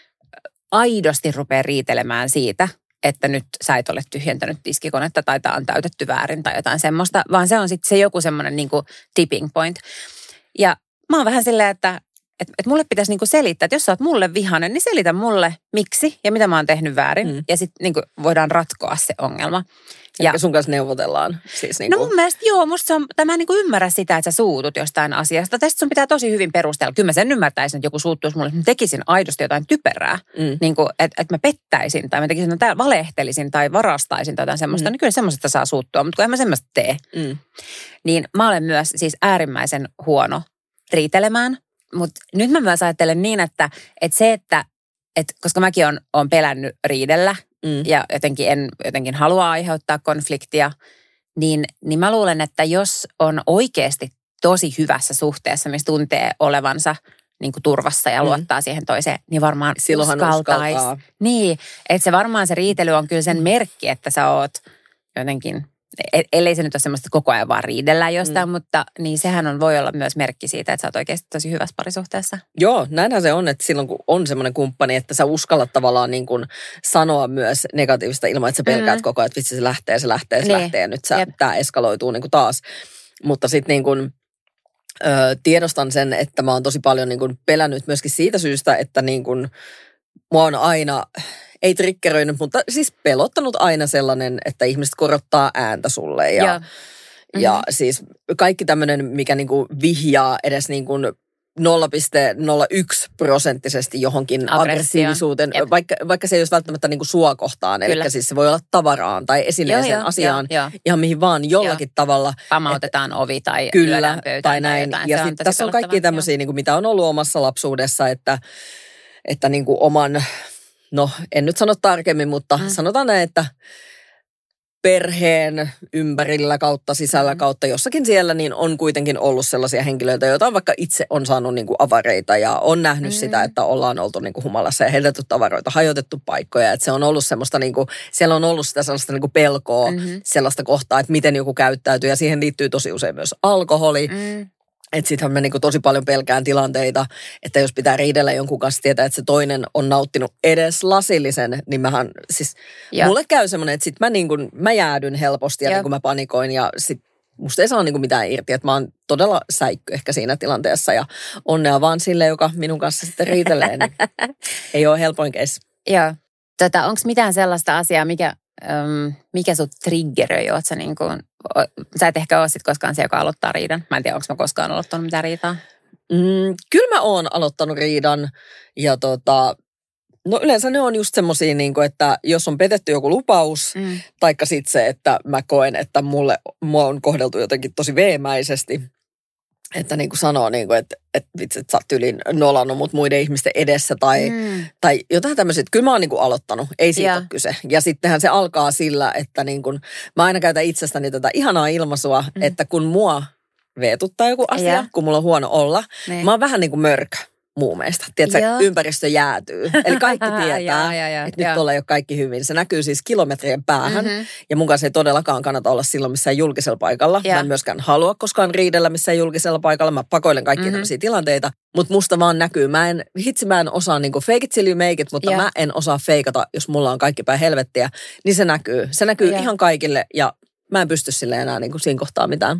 aidosti rupea riitelemään siitä, että nyt sä et ole tyhjentänyt tiskikonetta tai tää on täytetty väärin tai jotain semmoista, vaan se on sitten se joku semmoinen niin kuin tipping point. Ja mä oon vähän silleen, että että mulle pitäisi niinku selittää, että jos sä oot mulle vihainen, niin selitä mulle miksi ja mitä mä oon tehnyt väärin. Ja sitten niinku voidaan ratkoa se ongelma. Ja sun kanssa neuvotellaan. Siis niinku. No mun mielestä joo, musta se on, mä en niinku ymmärrä sitä, että sä suutut jostain asiasta. Tästä sun pitää tosi hyvin perustella. Kyllä mä sen ymmärtäisin, että joku suuttuisi mulle, että mä tekisin aidosti jotain typerää. Niinku, että mä pettäisin tai mä tekisin jotain, valehtelisin tai varastaisin tai jotain semmoista. Niin kyllä semmoisesta saa suuttua, mutta kun en mä semmoista tee. Niin mä olen myös siis äärimmäisen huono riitelemään. Mutta nyt mä myös ajattelen niin, että se, että koska mäkin on pelännyt riidellä ja jotenkin halua aiheuttaa konfliktia, niin mä luulen, että jos on oikeasti tosi hyvässä suhteessa, missä tuntee olevansa niin kuin turvassa ja luottaa siihen toiseen, niin varmaan uskaltaisi. Niin, että se varmaan se riitely on kyllä sen merkki, että sä oot jotenkin, ellei se nyt ole semmoista, että koko ajan vaan riidellään jostain, mutta niin sehän voi olla myös merkki siitä, että sä oot oikeasti tosi hyvässä parisuhteessa. Joo, näinhän se on, että silloin kun on semmoinen kumppani, että sä uskallat tavallaan niin kuin sanoa myös negatiivista ilman, että sä pelkäät koko ajan, että vitsi se lähtee ja nyt tää eskaloituu niin kuin taas. Mutta sitten niin kuin tiedostan sen, että mä oon tosi paljon niin kuin pelännyt myöskin siitä syystä, että niin kuin mua on aina, ei triggeröinyt, mutta siis pelottanut aina sellainen, että ihmiset korottaa ääntä sulle. Ja siis kaikki tämmöinen, mikä niinku vihjaa edes niinku 0,01% johonkin aggressiivisuuteen, vaikka se ei olisi välttämättä niinku sua kohtaan. Eli siis se voi olla tavaraan tai esineeseen asiaan, ihan mihin vaan jollakin tavalla. Pamautetaan ovi tai lyödään pöytään tai näin. Ja sitten tässä on kaikki tämmöisiä, niinku, mitä on ollut omassa lapsuudessa, että niinku oman, no en nyt sano tarkemmin, mutta sanotaan näin, että perheen ympärillä kautta, sisällä kautta, jossakin siellä, niin on kuitenkin ollut sellaisia henkilöitä, joita on vaikka itse on saanut niin kuin avareita ja on nähnyt sitä, että ollaan oltu niin kuin humalassa ja heitetty tavaroita, hajotettu paikkoja. Että se on ollut semmoista, niin kuin, siellä on ollut sitä sellaista niin kuin pelkoa, sellaista kohtaa, että miten joku käyttäytyy ja siihen liittyy tosi usein myös alkoholi. Että sittenhän mä niinku tosi paljon pelkään tilanteita, että jos pitää riidellä jonkun kanssa tietää, että se toinen on nauttinut edes lasillisen, niin mähän siis, mulle käy semmoinen, että sit mä jäädyn helposti ja niin kuin mä panikoin ja sit musta ei saa niinku mitään irti, että mä oon todella säikkö ehkä siinä tilanteessa ja onnea vaan sille, joka minun kanssa sitten riitelee, niin ei ole helpoin case. Joo. Onko mitään sellaista asiaa, mikä sut triggeröi, oot sä niin kuin, sä et ehkä ole sit koskaan se, joka aloittaa riidan. Mä en tiedä, onko mä koskaan aloittanut mitään riitaa. Kyllä mä oon aloittanut riidan ja no yleensä ne on just semmosia, niin kuin, että jos on petetty joku lupaus, taikka sit se, että mä koen, että mua on kohdeltu jotenkin tosi veemäisesti. Että niin kuin sanoo, niin kuin, että vitsi, että sä oot yli nolannut mut muiden ihmisten edessä tai jotain tämmöisiä. Kyllä mä oon niin kuin aloittanut, ei siitä ole kyse. Ja sittenhän se alkaa sillä, että niin kuin, mä aina käytän itsestäni tätä ihanaa ilmaisua, että kun mua veetuttaa joku asia, kun mulla on huono olla, mä oon vähän niin kuin mörkö muumeista. Tiedätkö, ympäristö jäätyy. Eli kaikki tietää, että nyt tuolla ei ole kaikki hyvin. Se näkyy siis kilometrien päähän. Ja mun kanssa ei todellakaan kannata olla silloin missään julkisella paikalla. Mä en myöskään halua koskaan riidellä missään julkisella paikalla. Mä pakoilen kaikkia tämmöisiä tilanteita. Mutta musta vaan näkyy. Mä en osaa niinku fake it till you make it, mutta mä en osaa feikata, jos mulla on kaikki päin helvettiä. Niin se näkyy. Se näkyy ihan kaikille ja mä en pysty sille enää niinku siinä kohtaa mitään.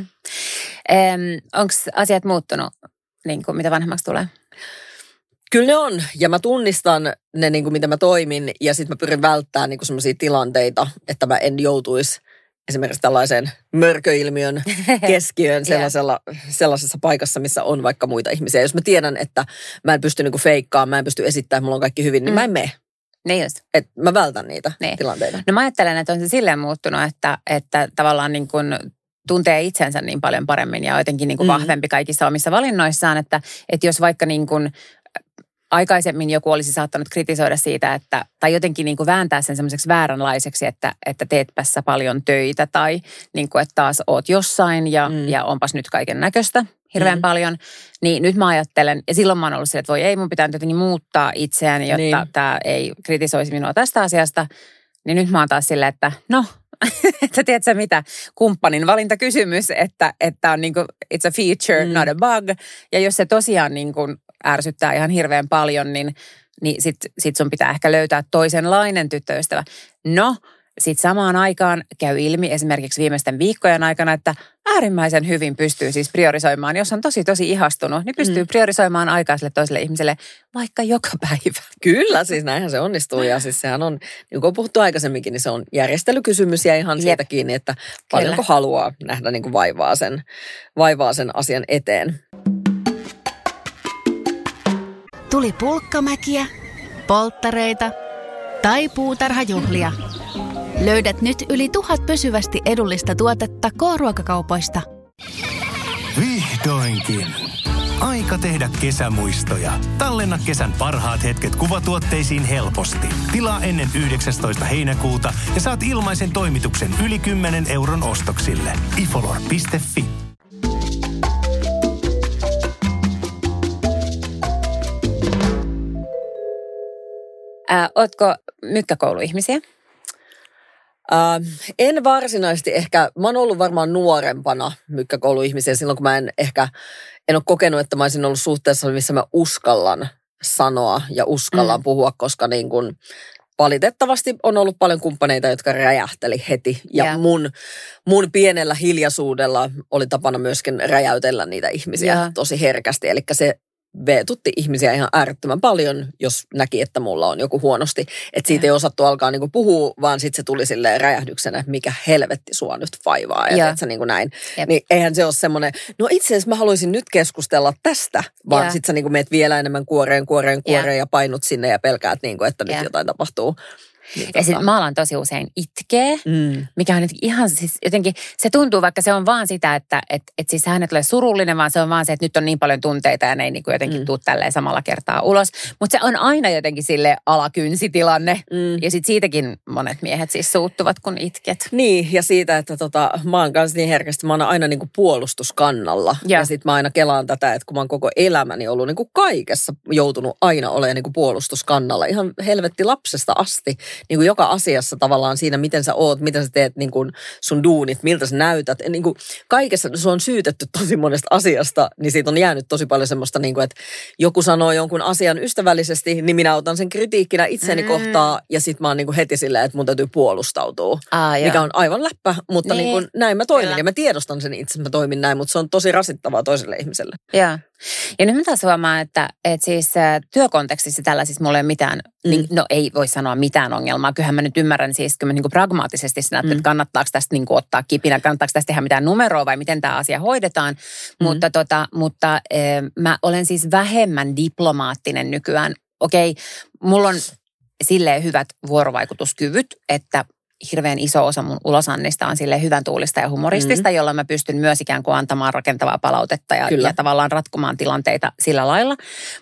Onko asiat muuttunut, niin kuin mitä vanhemmaksi tulee? Kyllä ne on, ja mä tunnistan ne, niin kuin mitä mä toimin, ja sitten mä pyrin välttämään niin kuin sellaisia tilanteita, että mä en joutuisi esimerkiksi tällaiseen mörköilmiön keskiöön sellaisessa paikassa, missä on vaikka muita ihmisiä. Jos mä tiedän, että mä en pysty niin kuin feikkaamaan, mä en pysty esittämään, että mulla on kaikki hyvin, niin mä en mene. Niin just. Että mä vältän niitä tilanteita. No mä ajattelen, että on se silleen muuttunut, että tavallaan niin kuin tuntee itsensä niin paljon paremmin ja jotenkin niin kuin vahvempi kaikissa omissa valinnoissaan, että jos vaikka niin kuin aikaisemmin joku olisi saattanut kritisoida siitä, tai jotenkin niin kuin vääntää sen semmoiseksi vääränlaiseksi, että teetpäs sä paljon töitä tai niin kuin, että taas oot jossain ja onpas nyt kaiken näköistä hirveän paljon, niin nyt mä ajattelen, ja silloin mä oon ollut silleen, että voi ei, mun pitää jotenkin muuttaa itseäni, jotta tämä ei kritisoisi minua tästä asiasta, niin nyt mä oon taas silleen, että no, että tiedätkö mitä, kumppanin valintakysymys, että on niin kuin, it's a feature, not a bug. Ja jos se tosiaan niin kuin ärsyttää ihan hirveän paljon, niin sit sun pitää ehkä löytää toisenlainen tyttöystävä. No, sitten samaan aikaan käy ilmi esimerkiksi viimeisten viikkojen aikana, että äärimmäisen hyvin pystyy siis priorisoimaan. Jos on tosi ihastunut, niin pystyy priorisoimaan aikaa sille toiselle ihmiselle vaikka joka päivä. Kyllä, siis näinhän se onnistuu. Ja siis sehän on, niin kuin on puhuttu aikaisemminkin, niin se on järjestelykysymys ja ihan siitä kiinni, että paljonko haluaa nähdä niin kuin vaivaa sen asian eteen. Tuli pulkkamäkiä, polttareita tai puutarhajuhlia. Löydät nyt yli 1000 pysyvästi edullista tuotetta K-ruokakaupoista. Vihdoinkin! Aika tehdä kesämuistoja. Tallenna kesän parhaat hetket kuvatuotteisiin helposti. Tilaa ennen 19. heinäkuuta ja saat ilmaisen toimituksen yli 10 € ostoksille. ifolor.fi. Ootko mykkäkouluihmisiä? En varsinaisesti ehkä, mä oon ollut varmaan nuorempana mykkäkouluihmisiä silloin, kun mä en ole kokenut, että mä olisin ollut suhteessa, missä mä uskallan sanoa ja uskallan puhua, koska niin kun valitettavasti on ollut paljon kumppaneita, jotka räjähteli heti. Ja mun pienellä hiljaisuudella oli tapana myöskin räjäytellä niitä ihmisiä tosi herkästi, eli se veetutti ihmisiä ihan äärettömän paljon, jos näki, että mulla on joku huonosti. Että siitä ei osattu alkaa niinku puhua, vaan sitten se tuli silleen räjähdyksenä, mikä helvetti sua nyt vaivaa. Ja teet sä niinku näin. Niin eihän se ole semmoinen, no itse asiassa mä haluaisin nyt keskustella tästä, vaan sitten sä niinku meet vielä enemmän kuoreen ja painut sinne ja pelkäät, niinku, että nyt jotain tapahtuu. Niin, ja sitten mä alan tosi usein itkee, mikä on ihan siis jotenkin, se tuntuu vaikka se on vaan sitä, että siis hän ei ole surullinen, vaan se on vaan se, että nyt on niin paljon tunteita ja ne ei niin kuin jotenkin tuu tälleen samalla kertaa ulos. Mutta se on aina jotenkin sille alakynsitilanne ja sitten siitäkin monet miehet siis suuttuvat, kun itket. Niin, ja siitä, että mä oon kanssa niin herkästi, mä oon aina niin kuin puolustuskannalla. Ja sitten mä aina kelaan tätä, että kun mä oon koko elämäni ollut niin kuin kaikessa joutunut aina olemaan niin kuin puolustuskannalla. Ihan helvetti lapsesta asti. Niin kuin joka asiassa tavallaan siinä, miten sä oot, miten sä teet niin kuin sun duunit, miltä sä näytät. Niin kuin kaikessa sua on syytetty tosi monesta asiasta, niin siitä on jäänyt tosi paljon semmoista, niin kuin, että joku sanoo jonkun asian ystävällisesti, niin minä otan sen kritiikkinä itseni kohtaan ja sit mä oon niin kuin heti silleen, että mun täytyy puolustautua. Mikä on aivan läppä, mutta niin kuin, näin mä toimin ja mä tiedostan sen itse, että mä toimin näin, mutta se on tosi rasittavaa toiselle ihmiselle. Joo. Ja nyt mä taas huomaan, että siis työkontekstissa tällä siis mulla ei ole mitään, niin, no ei voi sanoa mitään ongelmaa. Kyllähän mä nyt ymmärrän siis kyllä niin kuin pragmaattisesti sitä, että kannattaako tästä niin kuin ottaa kipinä, kannattaako tästä tehdä mitään numeroa vai miten tämä asia hoidetaan. Mutta mä olen siis vähemmän diplomaattinen nykyään. Okei, mulla on silleen hyvät vuorovaikutuskyvyt, että hirveän iso osa mun ulosannista on silleen hyvän tuulista ja humoristista, jolloin mä pystyn myös ikään kuin antamaan rakentavaa palautetta ja tavallaan ratkomaan tilanteita sillä lailla.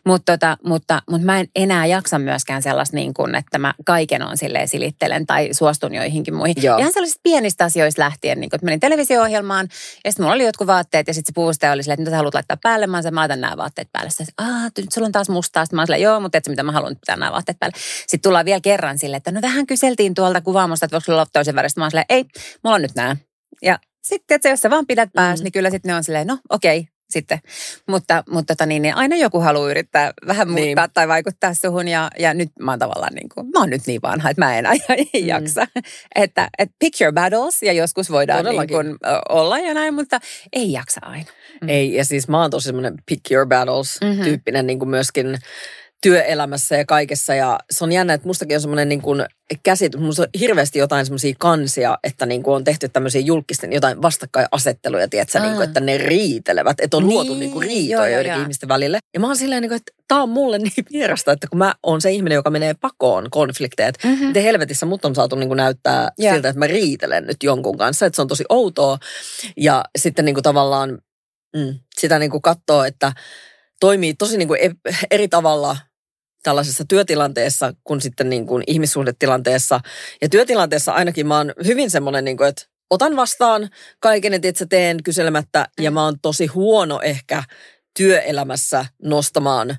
Mutta mä en enää jaksa myöskään sellaista niin kuin, että mä kaiken on silleen silittelen tai suostun joihinkin muihin. Ihan sellaisista pienistä asioista lähtien, niin kuin, että menin televisio-ohjelmaan ja sitten mulla oli jotkut vaatteet ja sitten se puvustaja oli silleen, että mitä sä haluat laittaa päälle. Mä laitan nämä vaatteet päälle. Sitten nyt sulla on taas mustaa. Sitten mä silleen, joo, mutta et se mitä mä haluan pitää nämä vaatteet päälle. Sitten tullaan vielä kerran silleen, että no vähän kyseltiin tuolta kuvaamosta, että voiko sulla olla toisen väristä. Mä oon silleen, ei, mulla on nyt nää. Ja sitten, että jos sä vaan pidät päässä, niin kyllä sitten ne on silleen, no okei, sitten. Mutta niin aina joku haluaa yrittää vähän muuttaa tai vaikuttaa suhun. Ja nyt mä oon tavallaan niin kuin, mä oon nyt niin vanha, että mä en jaksa. Että pick your battles ja joskus voidaan niin kuin olla ja näin, mutta ei jaksa aina. Ei, ja siis mä oon tosi semmoinen pick your battles tyyppinen niin kuin myöskin työelämässä ja kaikessa. Ja se on jännä, että mustakin on semmoinen niin kuin käsitys, musta on hirveästi jotain semmoisia kansia, että niin kuin on tehty tämmöisiä julkisten jotain vastakkainasetteluja, tiedätkö, niin kuin, että ne riitelevät, että on luotu niin kuin riitoja joidenkin ihmisten välille. Ja mä oon silleen, niin kuin, että tää on mulle niin vierasta, että kun mä oon se ihminen, joka menee pakoon konflikteet, miten helvetissä mut on saatu niin kuin näyttää siltä, että mä riitelen nyt jonkun kanssa, että se on tosi outoa. Ja sitten niin kuin tavallaan sitä niin kuin katsoo, että toimii tosi niin kuin eri tavalla tällaisessa työtilanteessa kuin sitten niin kuin ihmissuhdetilanteessa. Ja työtilanteessa ainakin mä oon hyvin semmoinen, niin kuin, että otan vastaan kaiken, että teen kyselemättä. Ja mä oon tosi huono ehkä työelämässä nostamaan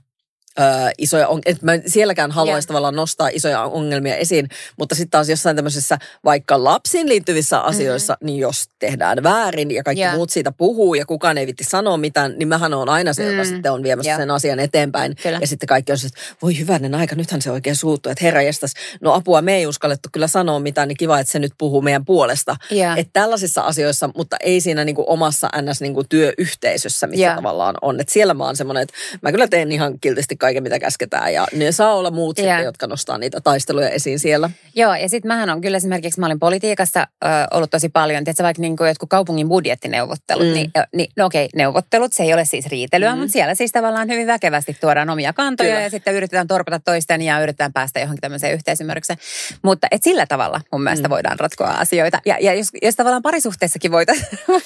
isoja että mä sielläkään haluaisi tavallaan nostaa isoja ongelmia esiin, mutta sitten taas jossain tämmöisessä vaikka lapsiin liittyvissä asioissa, niin jos tehdään väärin ja kaikki muut siitä puhuu ja kukaan ei vitti sanoa mitään, niin mähän on aina se, joka sitten on viemässä sen asian eteenpäin. Kyllä. Ja sitten kaikki on se, että voi hyvänen aika, nythän se oikein suuttuu, että herra jestas, no apua, me ei uskallettu kyllä sanoa mitään, niin kiva, että se nyt puhuu meidän puolesta. Että tällaisissa asioissa, mutta ei siinä niinku omassa ns. Niinku työyhteisössä, missä tavallaan on. Että siellä mä oon semmoinen, että mä kyllä teen ihan kiltisti kaiken, mitä käsketään. Ja ne saa olla muut sitten, jotka nostaa niitä taisteluja esiin siellä. Joo, ja sitten mähän on kyllä esimerkiksi, mä olin politiikassa ollut tosi paljon, tiedätkö vaikka niin kuin jotkut kaupungin budjettineuvottelut, no okei, neuvottelut, se ei ole siis riitelyä, mutta siellä siis tavallaan hyvin väkevästi tuodaan omia kantoja ja sitten yritetään torpata toisten ja yritetään päästä johonkin tämmöiseen yhteisymmärrykseen. Mutta et sillä tavalla mun mielestä voidaan ratkoa asioita. Ja jos tavallaan parisuhteessakin voitaisiin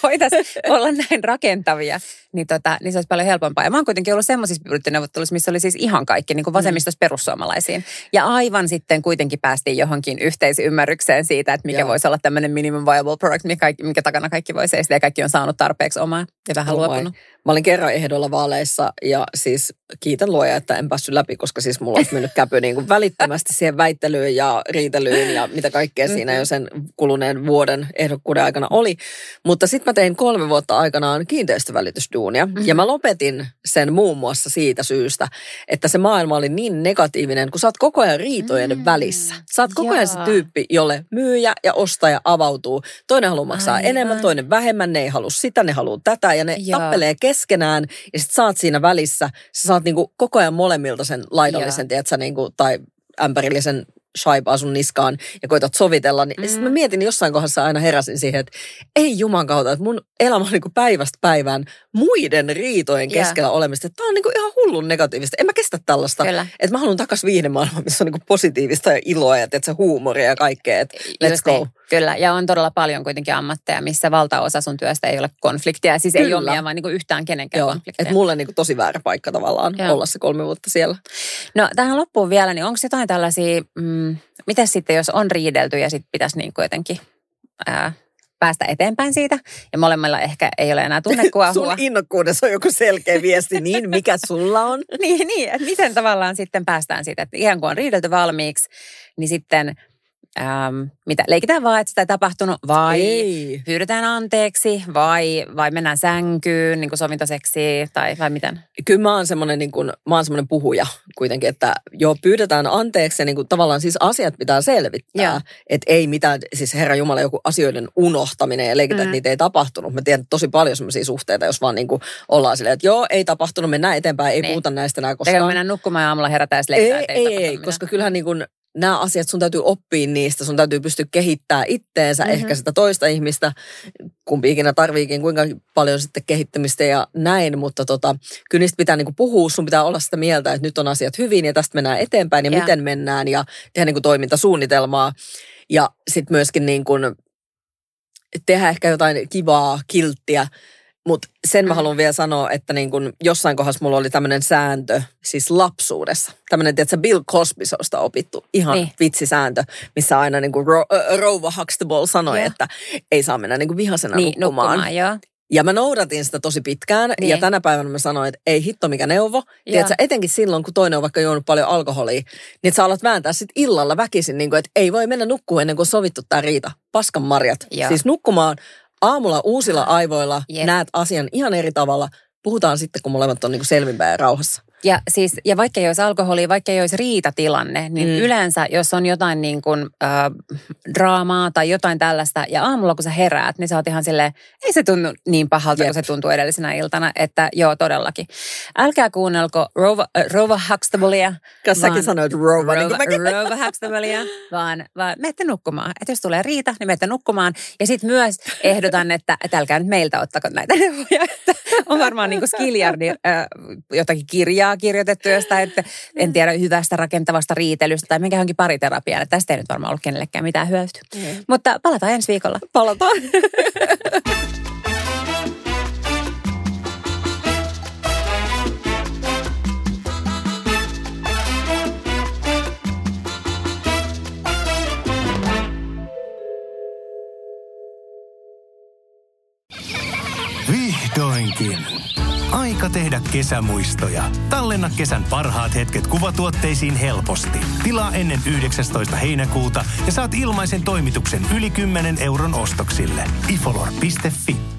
olla näin rakentavia, niin se olisi paljon helpompaa. Ja mä oon kuitenkin ollut semmoisissa budjettineuvotteluissa, missä oli siis ihan kaikki, niin kuin vasemmistosta perussuomalaisiin. Ja aivan sitten kuitenkin päästiin johonkin yhteisymmärrykseen siitä, että mikä voisi olla tämmöinen minimum viable product, mikä takana kaikki voi seistä ja kaikki on saanut tarpeeksi omaa ja vähän luopunut. Mä olin kerran ehdolla vaaleissa ja siis kiitän luoja, että en päässyt läpi, koska siis mulla olisi mennyt käpy niin kuin välittömästi siihen väittelyyn ja riitelyyn ja mitä kaikkea siinä jo sen kuluneen vuoden ehdokkuuden aikana oli. Mutta sitten mä tein 3 vuotta aikanaan kiinteistövälitysduunia ja mä lopetin sen muun muassa siitä syystä, että se maailma oli niin negatiivinen, kun sä oot koko ajan riitojen välissä. Sä oot koko ajan se tyyppi, jolle myyjä ja ostaja avautuu. Toinen haluaa maksaa enemmän, toinen vähemmän, ne ei halua sitä, ne haluaa tätä ja ne tappelee keskenään ja sit sä oot siinä välissä, sä saat niinku koko ajan molemmilta sen laidallisen, tiedätkö, niinku, tai ämpärillisen shaipaa sun niskaan ja koitat sovitella, niin sitten mä mietin jossain kohdassa aina heräsin siihen, että ei juman kautta, että mun elämä on niinku päivästä päivään muiden riitojen keskellä olemista. Tämä on niinku ihan hullun negatiivista. En mä kestä tällaista. Että mä haluan takas viihdemaailmaan, missä on niinku positiivista ja iloa ja tiedätkö, huumoria ja kaikkea. Että let's go. Niin. Kyllä, ja on todella paljon kuitenkin ammatteja, missä valtaosa sun työstä ei ole konfliktia. Siis ei ole vaan niinku yhtään kenenkään konfliktia. Että mulle niinku tosi väärä paikka tavallaan olla se 3 vuotta siellä. No tähän loppuun vielä, niin onko jotain tällaisia, mitäs sitten jos on riidelty ja sitten pitäisi niinku jotenkin päästä eteenpäin siitä. Ja molemmilla ehkä ei ole enää tunnekuohua. Sun innokkuudessa on joku selkeä viesti, niin mikä sulla on? niin, että miten tavallaan sitten päästään siitä, että ihan kun on riidelty valmiiksi, niin sitten mitä, leikitään vaan, että sitä ei tapahtunut, vai pyydetään anteeksi, vai mennään sänkyyn, niin kuin sovintoseksiin, tai vai miten? Kyllä mä oon semmoinen puhuja kuitenkin, että joo, pyydetään anteeksi ja niin kuin tavallaan siis asiat pitää selvittää. Että ei mitään, siis Herra Jumala, joku asioiden unohtaminen ja leikitään, että niitä ei tapahtunut. Mä tiedän tosi paljon semmoisia suhteita, jos vaan niin kuin ollaan silleen, että joo, ei tapahtunut, mennään eteenpäin, ei puhuta näistä enää koskaan. Eikä mennä nukkumaan ja aamulla herätään ja leikitään, ei, koska kyllähän niin kuin nämä asiat, sun täytyy oppia niistä, sun täytyy pystyä kehittämään itteensä, ehkä sitä toista ihmistä, kumpi ikinä tarviikin, kuinka paljon sitten kehittämistä ja näin, mutta kyllä niistä pitää niinku puhua, sun pitää olla sitä mieltä, että nyt on asiat hyvin ja tästä mennään eteenpäin ja miten mennään ja tehdä niinku toimintasuunnitelmaa ja sitten myöskin niinku tehdä ehkä jotain kivaa, kilttiä. Mutta sen mä haluan vielä sanoa, että niin kun jossain kohdassa mulla oli tämmöinen sääntö, siis lapsuudessa. Tämmöinen, tiedätkö, Bill Cosbysta opittu ihan vitsisääntö, missä aina niin kuin rouva Huxtable sanoi, että ei saa mennä niin kuin vihasena nukkumaan. Ja mä noudatin sitä tosi pitkään ja tänä päivänä mä sanoin, että ei hitto mikä neuvo. Tiedätkö, etenkin silloin, kun toinen on vaikka juonut paljon alkoholia, niin että sä alat vääntää sit illalla väkisin, niin kuin, että ei voi mennä nukkumaan ennen kuin on sovittu tää riita. Paskan marjat. Siis nukkumaan aamulla uusilla aivoilla näet asian ihan eri tavalla. Puhutaan sitten, kun molemmat on niin kuin selvinpäin ja rauhassa. Ja vaikka ei olisi alkoholia, vaikka ei olisi riitatilanne, niin yleensä, jos on jotain niin kuin, draamaa tai jotain tällaista, ja aamulla kun sä heräät, niin sä oot ihan silleen, ei se tunnu niin pahalta, kun se tuntuu edellisenä iltana, että joo, todellakin. Älkää kuunnelko rouva Huxtablea. Kas säkin sanoit rouva, niin kuin mäkin. Rouva Huxtablea, vaan menette nukkumaan. Että jos tulee riita, niin menette nukkumaan. Ja sitten myös ehdotan, että älkää nyt meiltä ottako näitä neuvoja, että on varmaan niin kuin skiljardi jotakin kirjaa kirjoitettu jostain, että en tiedä, hyvästä rakentavasta riitelystä tai minkä johonkin pariterapiaan. Että tästä ei nyt varmaan ollut kenellekään mitään hyötyä. Mutta palataan ensi viikolla. Palataan. Vihdoinkin. Aika tehdä kesämuistoja. Tallenna kesän parhaat hetket kuvatuotteisiin helposti. Tilaa ennen 19. heinäkuuta ja saat ilmaisen toimituksen yli 10 € ostoksille. ifolor.fi